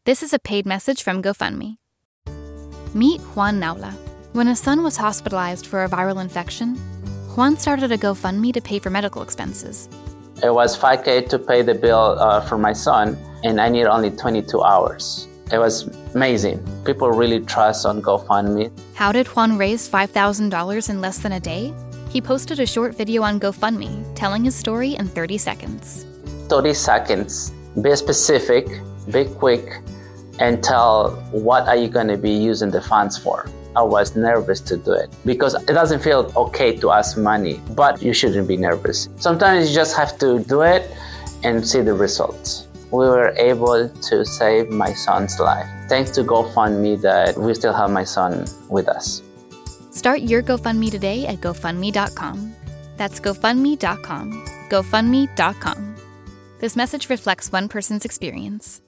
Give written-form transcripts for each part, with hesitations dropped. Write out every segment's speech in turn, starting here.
This is a paid message from GoFundMe. Meet Juan Naula. When his son was hospitalized for a viral infection, Juan started a GoFundMe to pay for medical expenses. It was $5,000 to pay the bill for my son, and I need only 22 hours. It was amazing. People really trust on GoFundMe. How did Juan raise $5,000 in less than a day? He posted a short video on GoFundMe telling his story in 30 seconds. 30 seconds. Be specific, be quick, and tell what are you going to be using the funds for. I was nervous to do it because it doesn't feel okay to ask money, but you shouldn't be nervous. Sometimes you just have to do it and see the results. We were able to save my son's life. Thanks to GoFundMe that we still have my son with us. Start your GoFundMe today at GoFundMe.com. That's GoFundMe.com. GoFundMe.com. This message reflects one person's experience.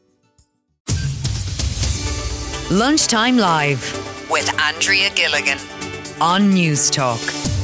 Lunchtime Live with Andrea Gilligan on News Talk.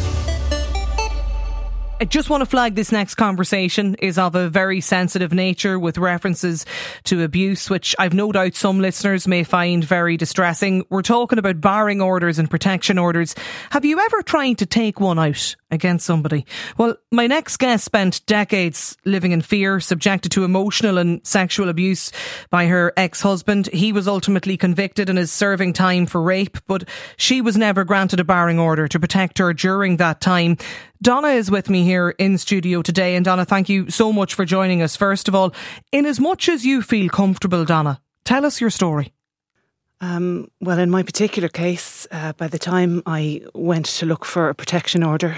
I just want to flag this next conversation is of a very sensitive nature with references to abuse, which I've no doubt some listeners may find very distressing. We're talking about barring orders and protection orders. Have you ever tried to take one out against somebody? Well, my next guest spent decades living in fear, subjected to emotional and sexual abuse by her ex-husband. He was ultimately convicted and is serving time for rape, but she was never granted a barring order to protect her during that time. Donna is with me here in studio today. And Donna, thank you so much for joining us. First of all, in as much as you feel comfortable, Donna, tell us your story. Well, in my particular case, by the time I went to look for a protection order,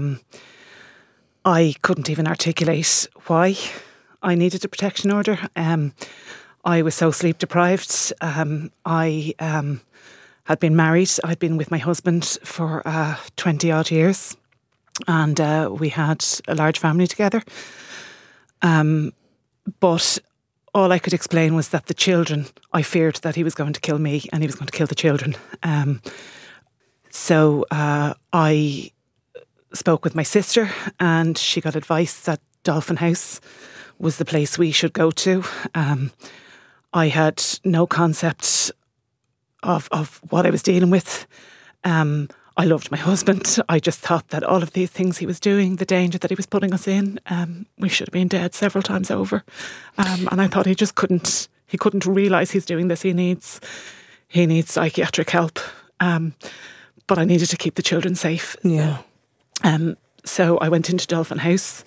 I couldn't even articulate why I needed a protection order. I was so sleep deprived. I had been married. I'd been with my husband for 20 odd years. And we had a large family together. But all I could explain was that the children, I feared that he was going to kill me and he was going to kill the children. So I spoke with my sister and she got advice that Dolphin House was the place we should go to. I had no concept of what I was dealing with. I loved my husband. I just thought that all of these things he was doing, the danger that he was putting us in, we should have been dead several times over. And I thought he couldn't realise he's doing this. He needs psychiatric help. But I needed to keep the children safe. Yeah. So I went into Dolphin House.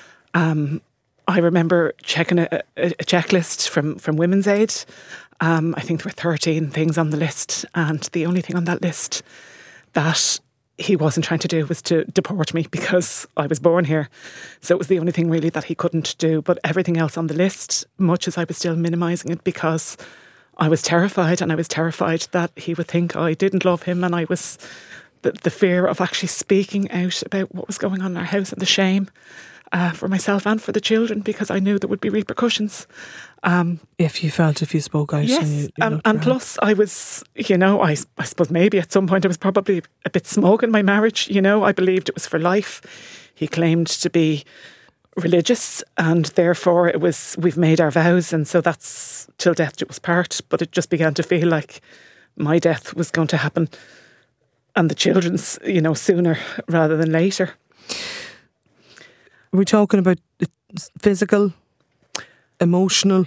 I remember checking a checklist from Women's Aid. I think there were 13 things on the list. And the only thing on that list that he wasn't trying to do was to deport me because I was born here. So it was the only thing really that he couldn't do. But everything else on the list, much as I was still minimising it because I was terrified, and I was terrified that he would think I didn't love him, and I was the fear of actually speaking out about what was going on in our house and the shame for myself and for the children, because I knew there would be repercussions. If you spoke out. Yes, and plus I was, I suppose maybe at some point I was probably a bit smug in my marriage. I believed it was for life. He claimed to be religious, and therefore we've made our vows, and so that's till death do us part. But it just began to feel like my death was going to happen and the children's, sooner rather than later. We're talking about physical, emotional,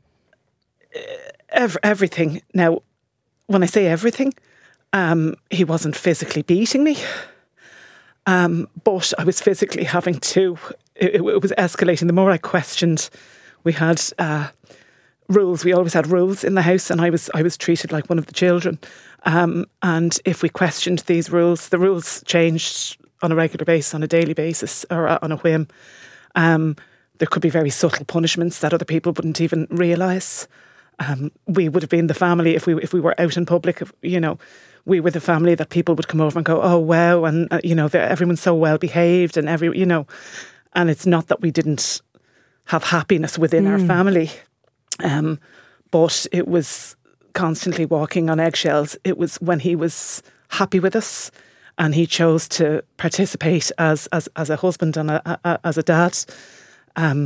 everything. Now, when I say everything, he wasn't physically beating me, but I was physically having to. It was escalating. The more I questioned, we had rules. We always had rules in the house, and I was treated like one of the children. And if we questioned these rules, the rules changed on a regular basis, on a daily basis, or on a whim. There could be very subtle punishments that other people wouldn't even realise. We would have been the family if we were out in public. We were the family that people would come over and go, "Oh wow," and everyone's so well behaved, and and it's not that we didn't have happiness within our family, but it was constantly walking on eggshells. It was when he was happy with us and he chose to participate as a husband and as a dad.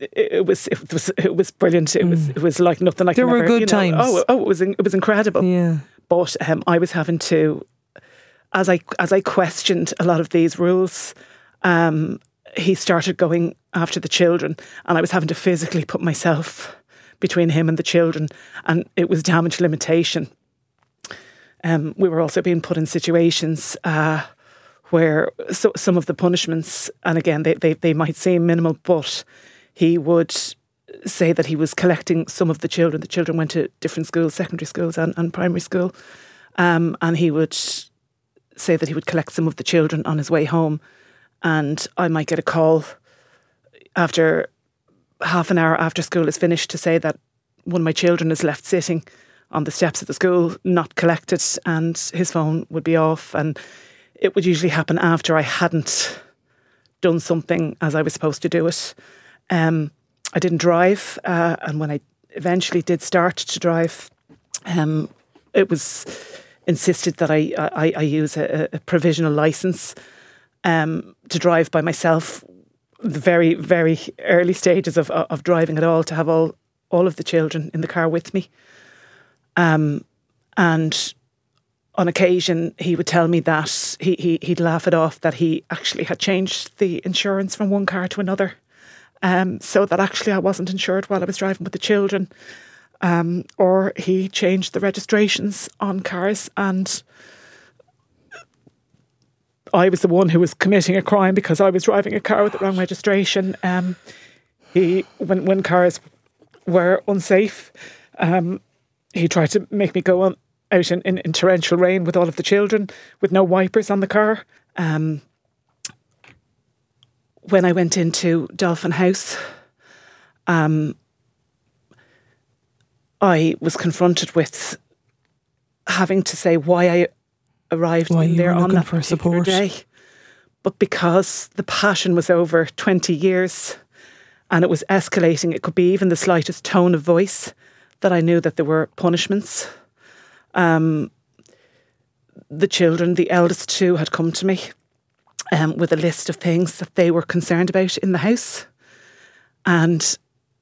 it was brilliant. It was like nothing like there were good times. It was incredible. Yeah. But I was having to, as I questioned a lot of these rules, he started going after the children, and I was having to physically put myself between him and the children, and it was damage limitation. We were also being put in situations where some of the punishments, and again, they might seem minimal, but he would say that he was collecting some of the children. The children went to different schools, secondary schools and primary school, and he would say that he would collect some of the children on his way home, and I might get a call after half an hour after school is finished to say that one of my children is left sitting on the steps of the school, not collected, and his phone would be off. And it would usually happen after I hadn't done something as I was supposed to do it. I didn't drive, and when I eventually did start to drive, it was insisted that I use a provisional licence to drive by myself. The very, very early stages of driving at all, to have all of the children in the car with me. And on occasion, he would tell me that he'd laugh it off that he actually had changed the insurance from one car to another, so that actually I wasn't insured while I was driving with the children. Or he changed the registrations on cars, and I was the one who was committing a crime because I was driving a car with the wrong registration. When cars were unsafe, he tried to make me go out in torrential rain with all of the children with no wipers on the car. When I went into Dolphin House, I was confronted with having to say why I arrived there on that particular day. But because the passion was over 20 years and it was escalating, it could be even the slightest tone of voice, that I knew that there were punishments. The children, the eldest two, had come to me with a list of things that they were concerned about in the house. And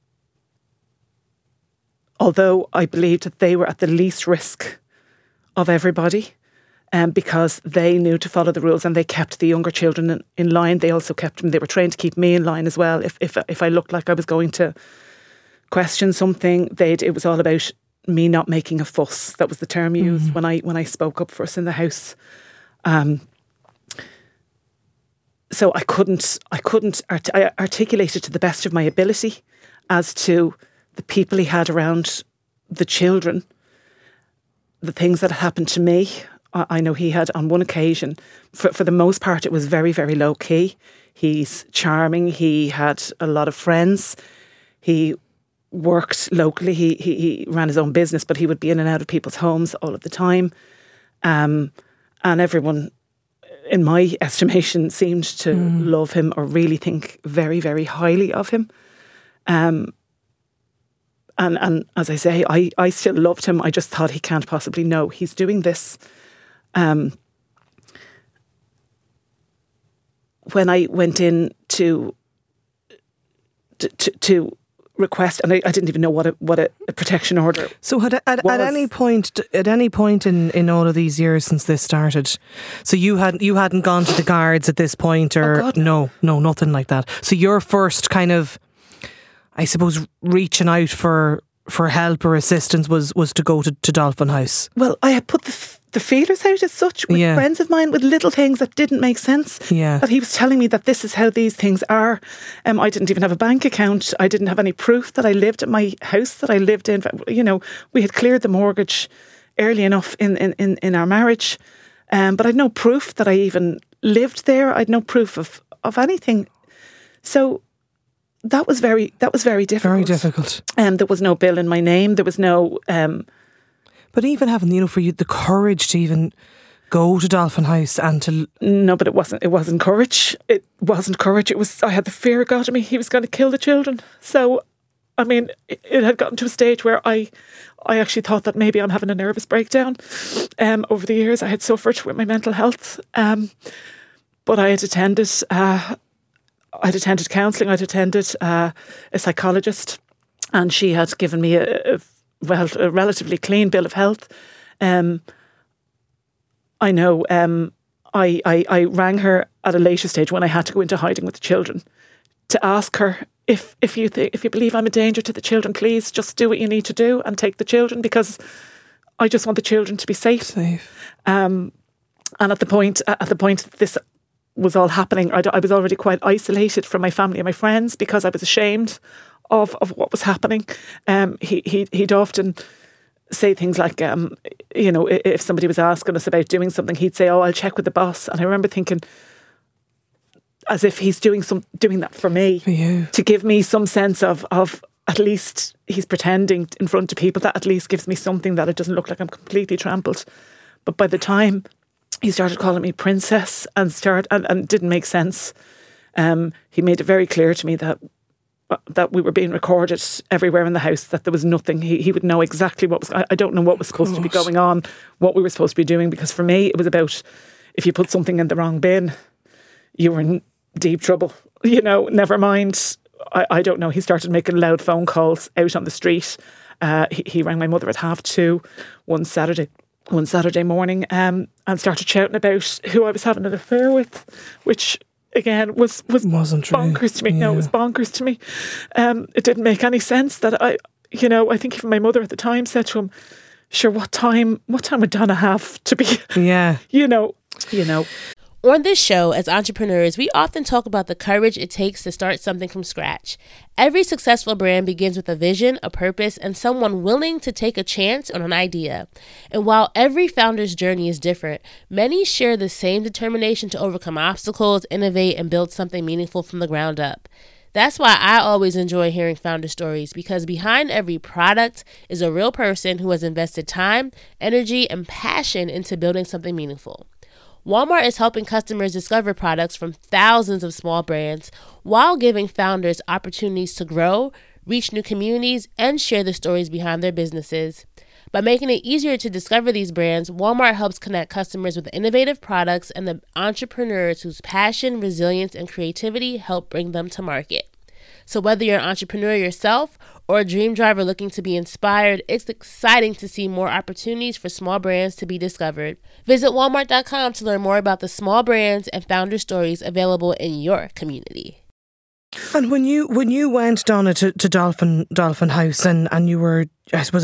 although I believed that they were at the least risk of everybody, because they knew to follow the rules and they kept the younger children in line, they also kept them. They were trained to keep me in line as well. If I looked like I was going to question something, it was all about me not making a fuss. That was the term used when I spoke up for us in the house. So I couldn't articulate it to the best of my ability as to the people he had around the children, the things that had happened to me. I know he had on one occasion, for the most part, it was very, very low key. He's charming. He had a lot of friends. He worked locally. He ran his own business, but he would be in and out of people's homes all of the time. And everyone, in my estimation, seemed to love him or really think very, very highly of him. And as I say, I still loved him. I just thought he can't possibly know he's doing this. When I went in to request, and I didn't even know what a protection order. So at any point in all of these years since this started, so you hadn't gone to the guards at this point, or God, no, nothing like that. So your first kind of, I suppose, reaching out for help or assistance was to go to Dolphin House. Well, I had put the feelers out as such with friends of mine with little things that didn't make sense. Yeah. That he was telling me that this is how these things are. I didn't even have a bank account. I didn't have any proof that I lived at my house that I lived in. You know, we had cleared the mortgage early enough in our marriage. But I'd no proof that I even lived there. I'd no proof of anything. So that was very difficult. Very difficult. There was no bill in my name. There was no. But even having, for you the courage to even go to Dolphin House and to... No, but it wasn't courage. It wasn't courage. I had the fear of God in me. He was going to kill the children. So, I mean, it had gotten to a stage where I actually thought that maybe I'm having a nervous breakdown. Over the years, I had suffered with my mental health. But I had attended I'd attended counselling, I'd attended a psychologist, and she had given me a relatively clean bill of health. I know I rang her at a later stage when I had to go into hiding with the children to ask her, if you believe I'm a danger to the children, please just do what you need to do and take the children, because I just want the children to be safe. And at the point this was all happening, I was already quite isolated from my family and my friends because I was ashamed of what was happening. He'd often say things like, if somebody was asking us about doing something, he'd say, "Oh, I'll check with the boss." And I remember thinking, as if he's doing that for me, to give me some sense of at least he's pretending in front of people. That at least gives me something, that it doesn't look like I'm completely trampled. But by the time he started calling me princess and didn't make sense, he made it very clear to me that we were being recorded everywhere in the house, that there was nothing. He would know exactly what was. I don't know what was supposed to be going on, what we were supposed to be doing, because for me it was about, if you put something in the wrong bin, you were in deep trouble. Never mind. I don't know. He started making loud phone calls out on the street. He rang my mother at 2:30 one Saturday morning, and started shouting about who I was having an affair with, which again wasn't bonkers to me. No, it was bonkers to me. It didn't make any sense that I think even my mother at the time said to him, "Sure, what time would Donna have to be?" Yeah. On this show, as entrepreneurs, we often talk about the courage it takes to start something from scratch. Every successful brand begins with a vision, a purpose, and someone willing to take a chance on an idea. And while every founder's journey is different, many share the same determination to overcome obstacles, innovate, and build something meaningful from the ground up. That's why I always enjoy hearing founder stories, because behind every product is a real person who has invested time, energy, and passion into building something meaningful. Walmart is helping customers discover products from thousands of small brands while giving founders opportunities to grow, reach new communities, and share the stories behind their businesses. By making it easier to discover these brands, Walmart helps connect customers with innovative products and the entrepreneurs whose passion, resilience, and creativity help bring them to market. So whether you're an entrepreneur yourself or a dream driver looking to be inspired, it's exciting to see more opportunities for small brands to be discovered. Visit Walmart.com to learn more about the small brands and founder stories available in your community. And when you went, Donna, to Dolphin House, and you were, I suppose,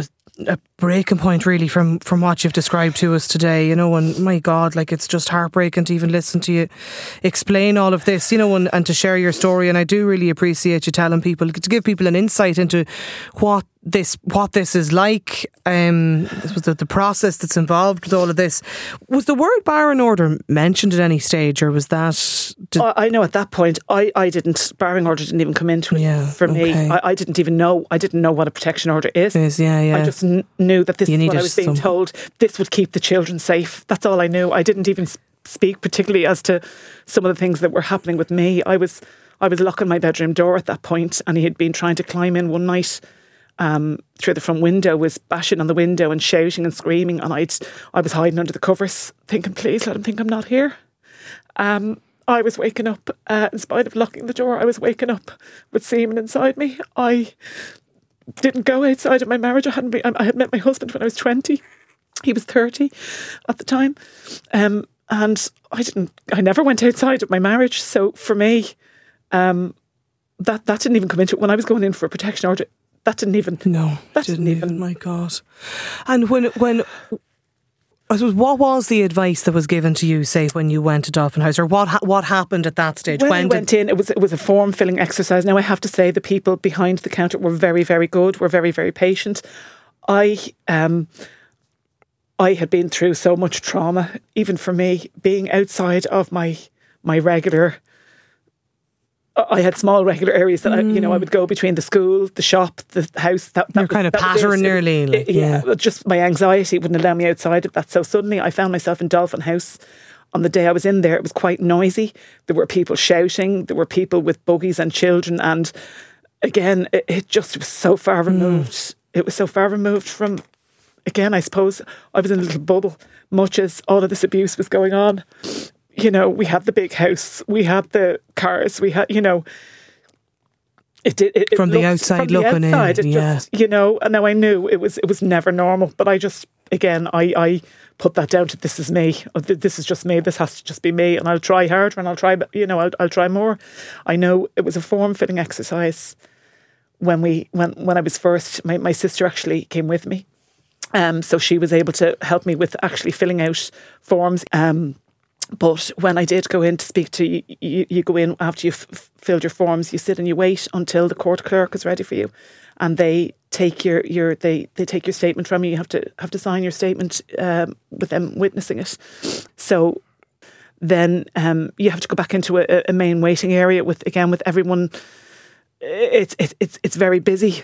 a breaking point really from what you've described to us today, and my God, it's just heartbreaking to even listen to you explain all of this, and to share your story. And I do really appreciate you telling people, to give people an insight into what this is like. This was the process that's involved with all of this. Was the word barring order mentioned at any stage, or was that? I know at that point I didn't. Barring order didn't even come into it for me. I didn't even know. I didn't know what a protection order is. I just knew that this is what I was being told. This would keep the children safe. That's all I knew. I didn't even speak particularly as to some of the things that were happening with me. I was locking my bedroom door at that point, and he had been trying to climb in one night through the front window, was bashing on the window and shouting and screaming, and I was hiding under the covers thinking, please let him think I'm not here. I was waking up, in spite of locking the door, I was waking up with semen inside me. I didn't go outside of my marriage. I had met my husband when I was 20. He was 30 at the time. And I never went outside of my marriage. So for me, that didn't even come into it. When I was going in for a protection order, that didn't even. No, that didn't even. My God. And when I suppose, what was the advice that was given to you, say, when you went to Dolphin House, or what happened at that stage? When I went in, it was a form filling exercise. Now I have to say, the people behind the counter were very, very good. Were very, very patient. I had been through so much trauma, even for me, being outside of my regular. I had small regular areas that I would go between the school, the shop, the house. You're kind of pattern nearly. Just my anxiety wouldn't allow me outside of that. So suddenly I found myself in Dolphin House. On the day I was in there, it was quite noisy. There were people shouting. There were people with buggies and children. And again, it just was so far removed. It was so far removed from, again, I suppose I was in a little bubble, much as all of this abuse was going on. we had the big house, we had the cars, we had, it from the outside looking in, just, and now I knew it was never normal. But I just, again, I put that down to this is me. This is just me. This has to just be me, and I'll try harder, and I'll try, I'll try more. I know it was a form-fitting exercise when I was first. My sister actually came with me, so she was able to help me with actually filling out forms. But when I did go in to speak to you, you go in after you've filled your forms, you sit and you wait until the court clerk is ready for you, and they take your they take your statement from you. You have to sign your statement with them witnessing it. So then you have to go back into a main waiting area with everyone. It's very busy.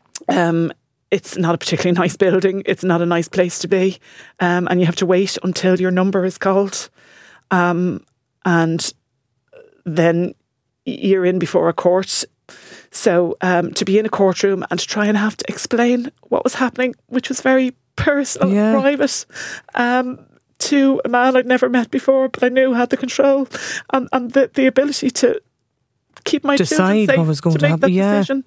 It's not a particularly nice building. It's not a nice place to be, and you have to wait until your number is called. And then you're in before a court. So to be in a courtroom and to try and have to explain what was happening, which was very personal and private, to a man I'd never met before, but I knew had the control and the ability to keep my decide safe, what was going to happen. Decision.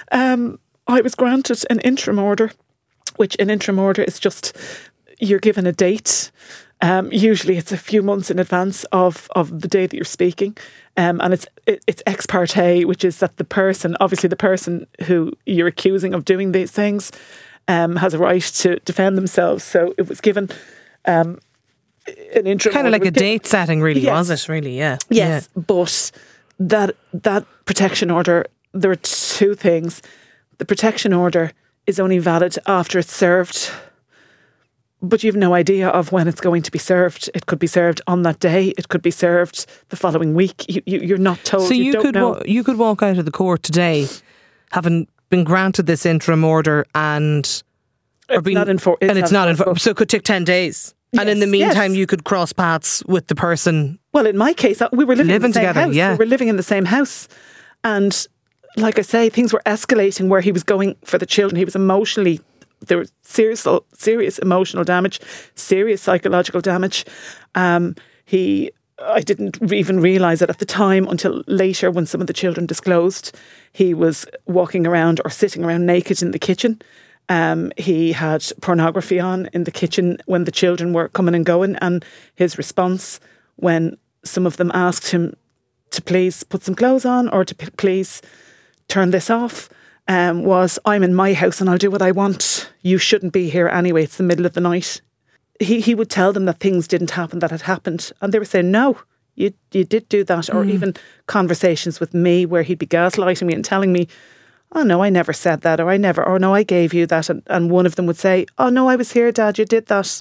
I was granted an interim order, which an interim order is just you're given a date. Usually it's a few months in advance of the day that you're speaking, and it's ex parte, which is that the person who you're accusing of doing these things has a right to defend themselves. So it was given an interim kind of like a date setting, really, yes. was it? Really, yeah. Yes, yeah. But that protection order, there are two things. The protection order is only valid after it's served. But you've no idea of when it's going to be served. It could be served on that day. It could be served the following week. You're not told. So you don't know. You could walk out of the court today, having been granted this interim order, and it's not enforced. So it could take 10 days. Yes, and in the meantime, you could cross paths with the person. Well, in my case, we were living in the same together. House. Yeah, we were living in the same house, and like I say, things were escalating where he was going for the children. He was emotionally. There was serious emotional damage, serious psychological damage. I didn't even realise it at the time until later when some of the children disclosed. He was walking around or sitting around naked in the kitchen. He had pornography on in the kitchen when the children were coming and going, and his response when some of them asked him to please put some clothes on or to please turn this off, was, I'm in my house and I'll do what I want. You shouldn't be here anyway. It's the middle of the night. He would tell them that things didn't happen that had happened. And they were saying, no, you did do that. Or even conversations with me where he'd be gaslighting me and telling me, oh no, I never said that. Or no, I gave you that. And one of them would say, oh no, I was here, Dad, you did that.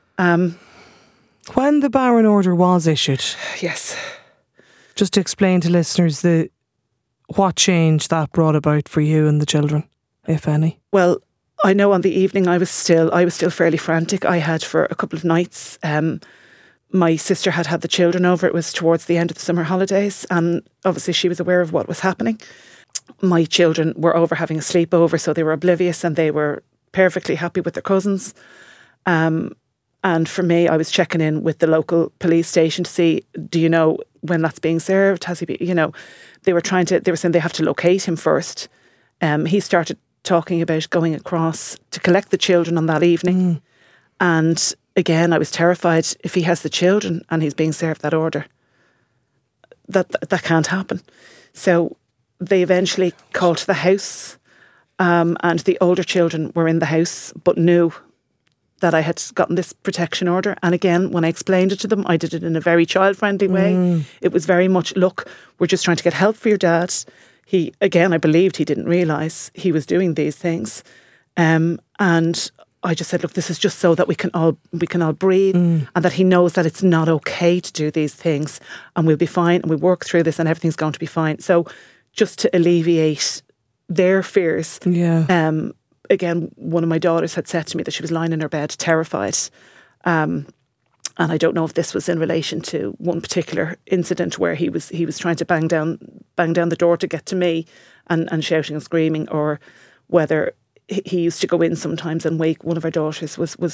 When the Barron order was issued. Yes. Just to explain to listeners what change that brought about for you and the children, if any? Well, I know on the evening I was still fairly frantic. I had for a couple of nights. My sister had the children over. It was towards the end of the summer holidays, and obviously she was aware of what was happening. My children were over having a sleepover, so they were oblivious and they were perfectly happy with their cousins. And for me, I was checking in with the local police station to see, do you know when that's being served? Has he been, they were saying they have to locate him first. He started talking about going across to collect the children on that evening. And again, I was terrified if he has the children and he's being served that order. That can't happen. So they eventually called to the house, and the older children were in the house but knew that I had gotten this protection order. And again, when I explained it to them, I did it in a very child-friendly way. It was very much, look, we're just trying to get help for your dad. I believed he didn't realise he was doing these things. And I just said, look, this is just so that we can all breathe, and that he knows that it's not okay to do these things, and we'll be fine, and we'll work through this, and everything's going to be fine. So just to alleviate their fears. Yeah. Again, one of my daughters had said to me that she was lying in her bed, terrified. And I don't know if this was in relation to one particular incident where he was trying to bang down the door to get to me and shouting and screaming, or whether he used to go in sometimes and wake one of our daughters was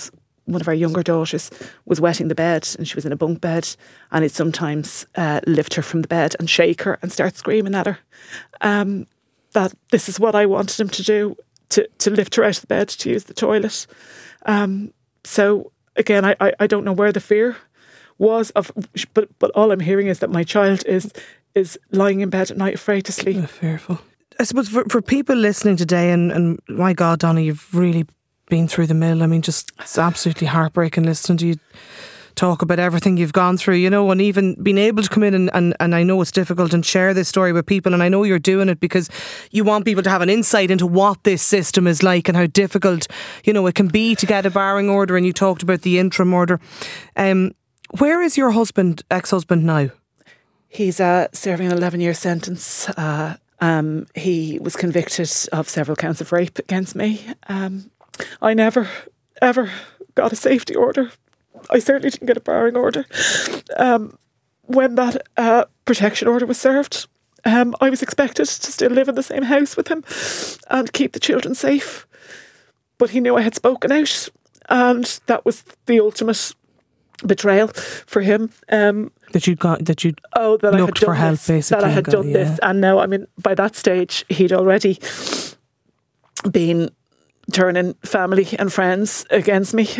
one of our younger daughters was wetting the bed, and she was in a bunk bed, and I'd sometimes lift her from the bed and shake her and start screaming at her. That this is what I wanted him to do, to lift her out of the bed to use the toilet. So again, I don't know where the fear was of, but all I'm hearing is that my child is lying in bed at night afraid to sleep. Oh, fearful. I suppose for people listening today, and my God, Donna, you've really been through the mill. I mean, just it's absolutely heartbreaking listening to you talk about everything you've gone through, you know, and even being able to come in and I know it's difficult and share this story with people, and I know you're doing it because you want people to have an insight into what this system is like and how difficult, you know, it can be to get a barring order, and you talked about the interim order. Where is your ex-husband now? He's serving an 11-year sentence. He was convicted of several counts of rape against me. I never, ever got a safety order. I certainly didn't get a barring order. When that protection order was served, I was expected to still live in the same house with him and keep the children safe. But he knew I had spoken out, and that was the ultimate betrayal for him. That you'd looked for help, basically. That I had done this. And now, I mean, by that stage, he'd already been turning family and friends against me.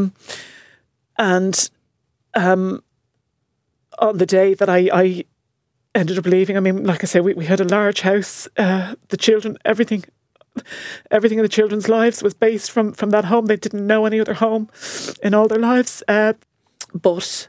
And on the day that I ended up leaving, I mean, like I say, we had a large house. The children, everything in the children's lives was based from that home. They didn't know any other home in all their lives. But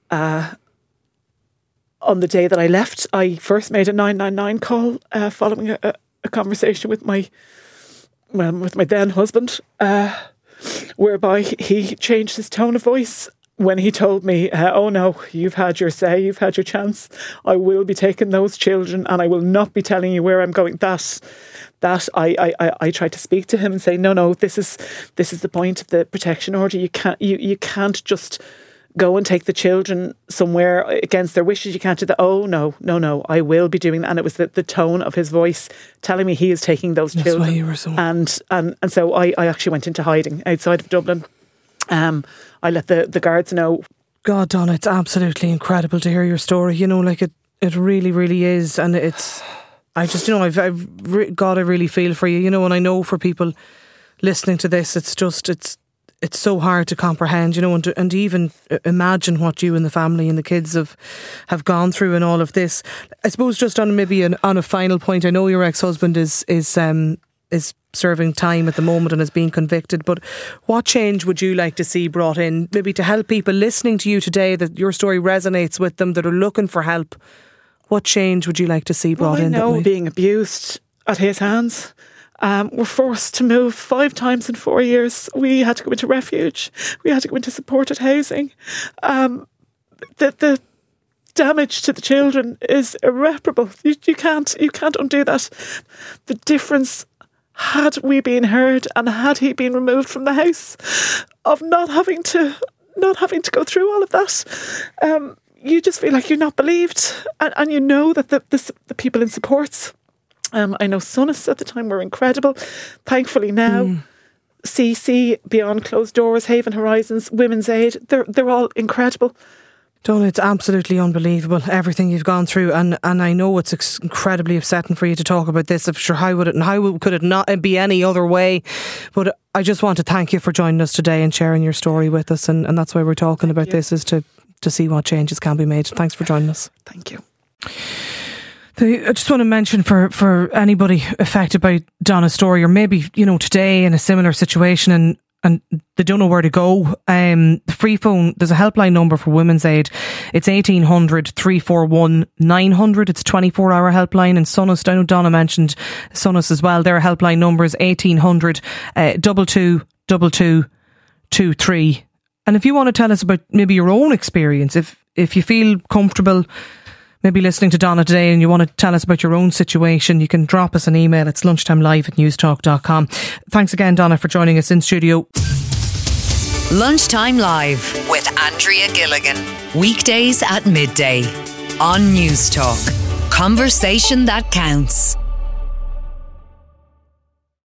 on the day that I left, I first made a 999 call following a conversation with my then husband, whereby he changed his tone of voice when he told me, oh no, you've had your say, you've had your chance. I will be taking those children and I will not be telling you where I'm going. That I tried to speak to him and say, no, this is the point of the protection order. You can't just go and take the children somewhere against their wishes. You can't do that. Oh no, I will be doing that. And it was the tone of his voice telling me he is taking those children. That's why you were so... And so I actually went into hiding outside of Dublin. I let the guards know. God, Donna, it's absolutely incredible to hear your story. You know, like it really, really is. And it's, I just, you know, I really feel for you, you know, and I know for people listening to this, it's so hard to comprehend, you know, and to even imagine what you and the family and the kids have gone through in all of this. I suppose just on a final point, I know your ex-husband is serving time at the moment and is being convicted, but what change would you like to see brought in, maybe to help people listening to you today, that your story resonates with them, that are looking for help? What change would you like to see brought in? I know being abused at his hands. We're forced to move 5 times in 4 years. We had to go into refuge. We had to go into supported housing. The damage to the children is irreparable. You can't undo that. The difference, had we been heard and had he been removed from the house, of not having to go through all of that, you just feel like you're not believed, and you know that the people in supports. I know Sonas at the time were incredible. Thankfully now, CC, Beyond Closed Doors, Haven Horizons, Women's Aid, they're all incredible. Donna, it's absolutely unbelievable, everything you've gone through, and I know it's incredibly upsetting for you to talk about this. I'm sure how could it not be any other way? But I just want to thank you for joining us today and sharing your story with us, and that's why we're talking about this, is to see what changes can be made. Thanks for joining us. Thank you. I just want to mention for anybody affected by Donna's story, or maybe, you know, today in a similar situation and they don't know where to go. The free phone, there's a helpline number for Women's Aid. It's 1800 341 900. It's a 24-hour helpline. And Sonas, I know Donna mentioned Sonas as well. Their helpline number is 1800 22 22 23. And if you want to tell us about maybe your own experience, if you feel comfortable maybe listening to Donna today and you want to tell us about your own situation, you can drop us an email. It's lunchtimelive@newstalk.com. Thanks again, Donna, for joining us in studio. Lunchtime Live with Andrea Gilligan. Weekdays at midday on Newstalk. Conversation that counts.